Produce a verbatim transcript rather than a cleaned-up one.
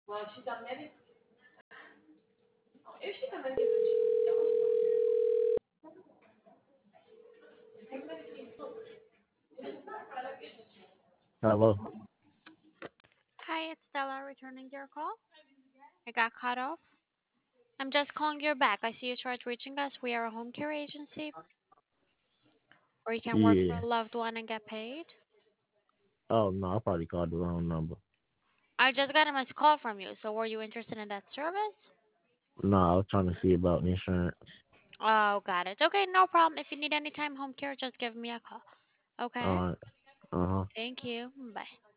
Hello. Hi, it's Stella returning your call. I got cut off. I'm just calling you back. I see you tried reaching us. We are a home care agency where you can work for Yeah. a loved one and get paid. Oh no, I probably called the wrong number. I just got a missed call from you. So were you interested in that service? No, I was trying to see about insurance. Oh, got it. Okay, no problem. If you need any time home care, just give me a call. Okay? Uh, uh huh. Thank you. Bye.